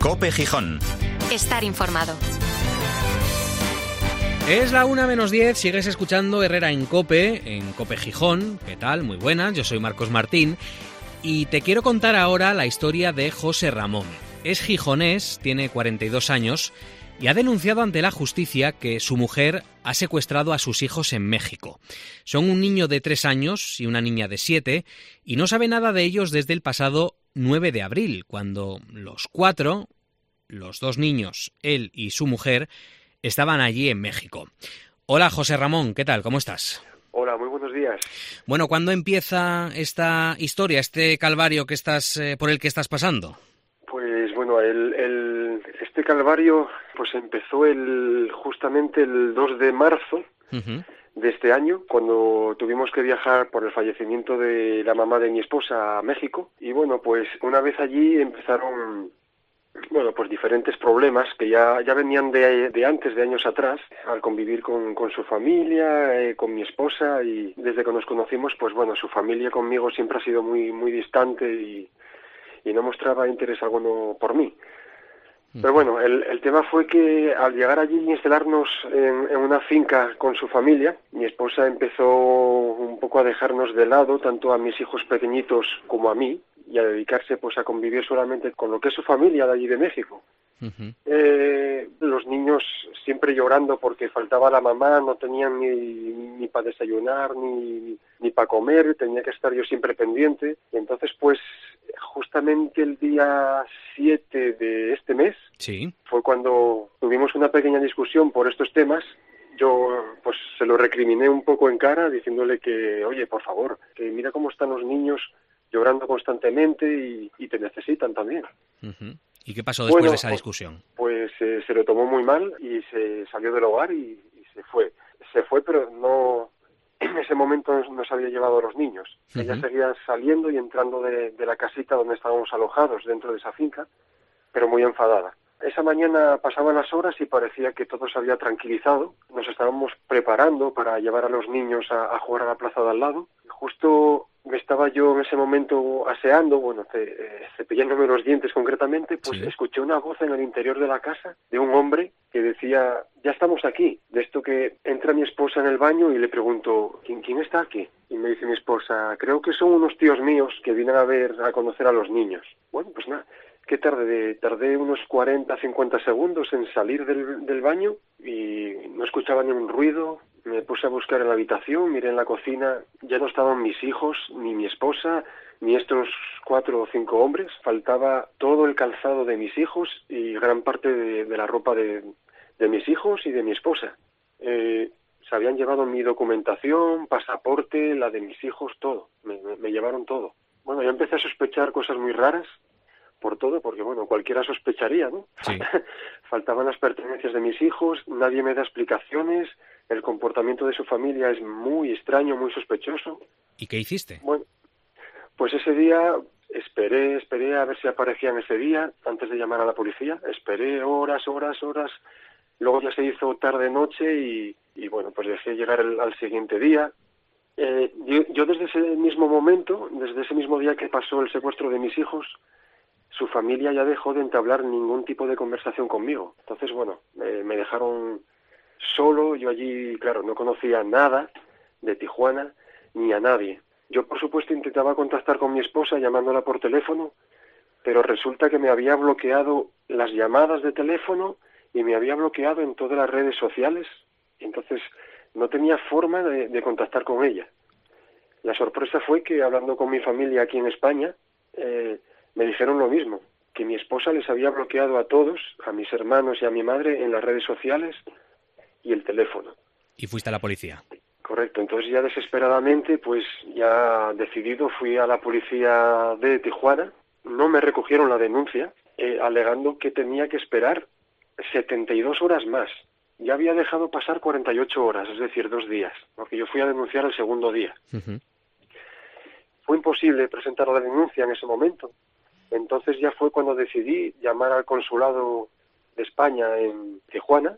COPE Gijón. Estar informado. Es la 1:10, sigues escuchando Herrera en COPE Gijón. ¿Qué tal? Muy buenas, yo soy Marcos Martín y te quiero contar ahora la historia de José Ramón. Es gijonés, tiene 42 años y ha denunciado ante la justicia que su mujer ha secuestrado a sus hijos en México. Son un niño de 3 años y una niña de 7 y no sabe nada de ellos desde el pasado 9 de abril, cuando los 4, los 2 niños, él y su mujer, estaban allí en México. Hola José Ramón, ¿qué tal? ¿Cómo estás? Hola, muy buenos días. Bueno, ¿cuándo empieza esta historia, este calvario que por el que estás pasando? Pues bueno, este calvario pues empezó justamente el 2 de marzo de este año, cuando tuvimos que viajar por el fallecimiento de la mamá de mi esposa a México. Y bueno, pues una vez allí empezaron pues diferentes problemas que ya venían de antes, de años atrás, al convivir con su familia, con mi esposa, y desde que nos conocimos, pues bueno, su familia conmigo siempre ha sido muy, muy distante y no mostraba interés alguno por mí. Pero bueno, el tema fue que al llegar allí y instalarnos en una finca con su familia, mi esposa empezó un poco a dejarnos de lado, tanto a mis hijos pequeñitos como a mí, y a dedicarse pues a convivir solamente con lo que es su familia de allí de México. Los niños siempre llorando porque faltaba la mamá, no tenían ni para desayunar ni para comer, tenía que estar yo siempre pendiente. Y entonces pues justamente el día 7 de este mes fue cuando tuvimos una pequeña discusión por estos temas. Yo pues se lo recriminé un poco en cara, diciéndole que, oye, por favor, que mira cómo están los niños llorando constantemente y te necesitan también. ¿Y qué pasó después de esa discusión? Pues se lo tomó muy mal y se salió del hogar y se fue. Se fue, pero no, en ese momento no se había llevado a los niños. Ella seguía saliendo y entrando de la casita donde estábamos alojados dentro de esa finca, pero muy enfadada. Esa mañana pasaban las horas y parecía que todo se había tranquilizado. Nos estábamos preparando para llevar a los niños a jugar a la plaza de al lado. Justo me estaba yo en ese momento aseando, cepillándome los dientes concretamente, pues escuché una voz en el interior de la casa de un hombre que decía, ya estamos aquí. De esto que entra mi esposa en el baño y le pregunto, ¿quién está aquí? Y me dice mi esposa, creo que son unos tíos míos que vienen a conocer a los niños. Bueno, pues nada. ¿Qué tardé unos 40, 50 segundos en salir del baño y no escuchaba ni un ruido. Me puse a buscar en la habitación, miré en la cocina, ya no estaban mis hijos, ni mi esposa, ni estos 4 o 5 hombres. Faltaba todo el calzado de mis hijos y gran parte de la ropa de mis hijos y de mi esposa. Se habían llevado mi documentación, pasaporte, la de mis hijos, todo. Me llevaron todo. Bueno, yo empecé a sospechar cosas muy raras por todo, porque bueno, cualquiera sospecharía, ¿no? Sí. Faltaban las pertenencias de mis hijos, nadie me da explicaciones, el comportamiento de su familia es muy extraño, muy sospechoso. ¿Y qué hiciste? Bueno, pues ese día esperé a ver si aparecían ese día, antes de llamar a la policía, esperé horas, luego ya se hizo tarde-noche y bueno, pues dejé llegar al siguiente día. Yo desde ese mismo momento, desde ese mismo día que pasó el secuestro de mis hijos, su familia ya dejó de entablar ningún tipo de conversación conmigo. Entonces, bueno, me dejaron solo. Yo allí, claro, no conocía nada de Tijuana ni a nadie. Yo, por supuesto, intentaba contactar con mi esposa llamándola por teléfono, pero resulta que me había bloqueado las llamadas de teléfono y me había bloqueado en todas las redes sociales. Entonces, no tenía forma de contactar con ella. La sorpresa fue que, hablando con mi familia aquí en España, me dijeron lo mismo, que mi esposa les había bloqueado a todos, a mis hermanos y a mi madre, en las redes sociales y el teléfono. ¿Y fuiste a la policía? Correcto, entonces ya desesperadamente, pues ya decidido, fui a la policía de Tijuana. No me recogieron la denuncia, alegando que tenía que esperar 72 horas más. Ya había dejado pasar 48 horas, es decir, 2 días, porque yo fui a denunciar el segundo día. Fue imposible presentar la denuncia en ese momento. Entonces ya fue cuando decidí llamar al consulado de España en Tijuana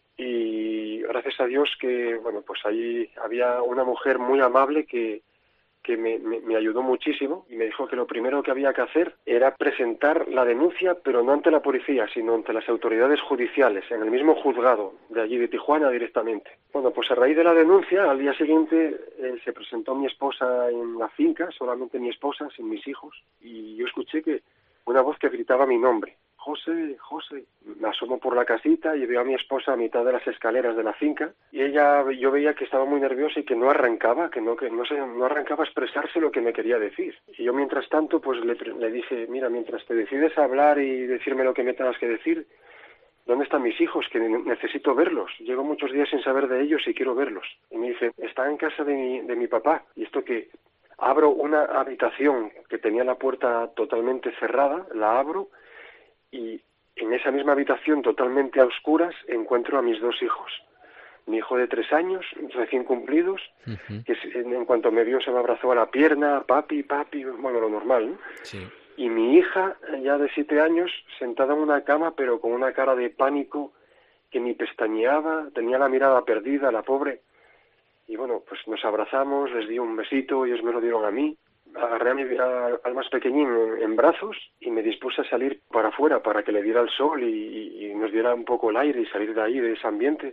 y gracias a Dios que, bueno, pues ahí había una mujer muy amable que que me ayudó muchísimo y me dijo que lo primero que había que hacer era presentar la denuncia, pero no ante la policía, sino ante las autoridades judiciales, en el mismo juzgado de allí de Tijuana directamente. Bueno, pues a raíz de la denuncia, al día siguiente se presentó mi esposa en la finca, solamente mi esposa, sin mis hijos, y yo escuché que una voz que gritaba mi nombre. José, José. Me asomo por la casita y veo a mi esposa a mitad de las escaleras de la finca y yo veía que estaba muy nerviosa y que no arrancaba, no arrancaba a expresarse lo que me quería decir. Y yo mientras tanto pues le dije, mira, mientras te decides a hablar y decirme lo que me tengas que decir, ¿dónde están mis hijos? Que necesito verlos. Llevo muchos días sin saber de ellos y quiero verlos. Y me dice, está en casa de mi papá. Y esto que abro una habitación que tenía la puerta totalmente cerrada, la abro y en esa misma habitación totalmente a oscuras encuentro a mis 2 hijos. Mi hijo de 3 años, recién cumplidos, que en cuanto me vio se me abrazó a la pierna, papi, bueno, lo normal, ¿no? Sí. Y mi hija, ya de 7 años, sentada en una cama, pero con una cara de pánico, que ni pestañeaba, tenía la mirada perdida, la pobre. Y bueno, pues nos abrazamos, les di un besito, ellos me lo dieron a mí. Agarré al más pequeñín en brazos y me dispuse a salir para afuera para que le diera el sol y nos diera un poco el aire y salir de ahí, de ese ambiente.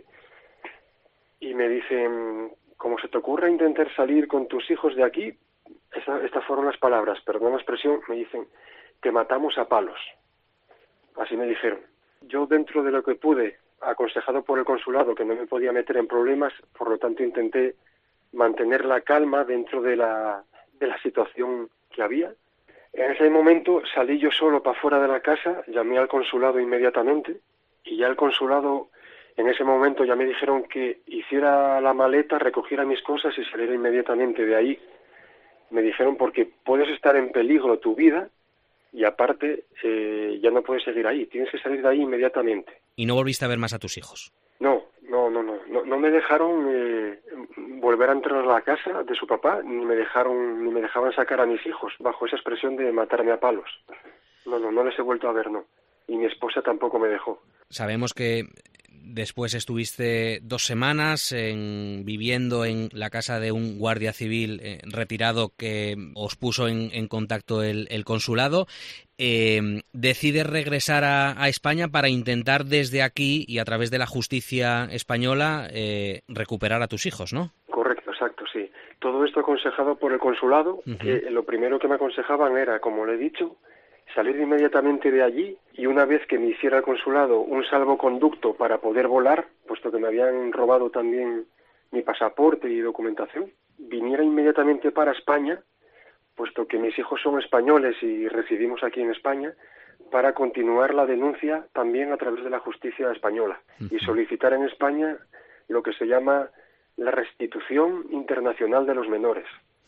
Y me dicen, ¿cómo se te ocurre intentar salir con tus hijos de aquí? Estas fueron las palabras, perdón la expresión, me dicen, te matamos a palos. Así me dijeron. Yo dentro de lo que pude, aconsejado por el consulado que no me podía meter en problemas, por lo tanto intenté mantener la calma dentro de la situación que había. En ese momento salí yo solo para fuera de la casa, llamé al consulado inmediatamente y ya el consulado en ese momento ya me dijeron que hiciera la maleta, recogiera mis cosas y saliera inmediatamente de ahí. Me dijeron porque puedes estar en peligro tu vida y aparte ya no puedes seguir ahí, tienes que salir de ahí inmediatamente. ¿Y no volviste a ver más a tus hijos? No me dejaron volver a entrar a la casa de su papá, ni me dejaban sacar a mis hijos bajo esa expresión de matarme a palos. No les he vuelto a ver, no. Y mi esposa tampoco me dejó. Sabemos que después estuviste 2 semanas viviendo en la casa de un guardia civil retirado que os puso en contacto el consulado. Decides regresar a España para intentar desde aquí y a través de la justicia española recuperar a tus hijos, ¿no? Correcto, exacto, sí. Todo esto aconsejado por el consulado, que lo primero que me aconsejaban era, como le he dicho, salir inmediatamente de allí y una vez que me hiciera el consulado un salvoconducto para poder volar, puesto que me habían robado también mi pasaporte y documentación, viniera inmediatamente para España, puesto que mis hijos son españoles y residimos aquí en España, para continuar la denuncia también a través de la justicia española y solicitar en España lo que se llama la restitución internacional de los menores.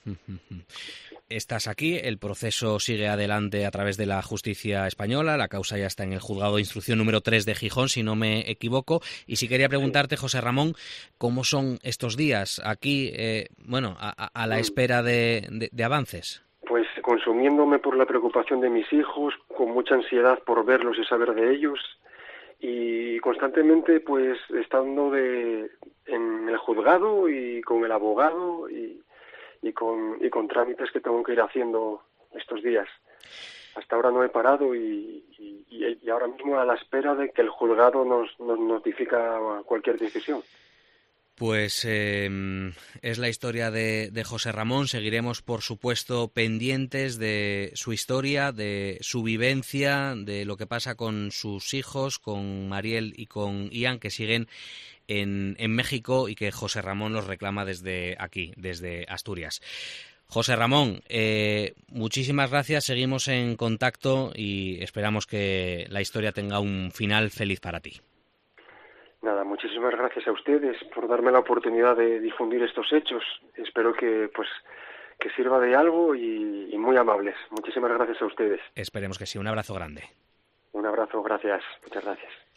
Estás aquí, el proceso sigue adelante a través de la justicia española, la causa ya está en el juzgado de instrucción número 3 de Gijón, si no me equivoco, y sí quería preguntarte, José Ramón, ¿cómo son estos días aquí, a la espera de avances? Pues consumiéndome por la preocupación de mis hijos, con mucha ansiedad por verlos y saber de ellos, y constantemente pues estando en el juzgado y con el abogado y con trámites que tengo que ir haciendo estos días. Hasta ahora no he parado y ahora mismo a la espera de que el juzgado nos notifica cualquier decisión. Pues es la historia de José Ramón. Seguiremos, por supuesto, pendientes de su historia, de su vivencia, de lo que pasa con sus hijos, con Mariel y con Ian, que siguen en México y que José Ramón los reclama desde aquí, desde Asturias. José Ramón, muchísimas gracias, seguimos en contacto y esperamos que la historia tenga un final feliz para ti. Nada, muchísimas gracias a ustedes por darme la oportunidad de difundir estos hechos. Espero que sirva de algo y muy amables. Muchísimas gracias a ustedes. Esperemos que sí. Un abrazo grande. Un abrazo, gracias. Muchas gracias.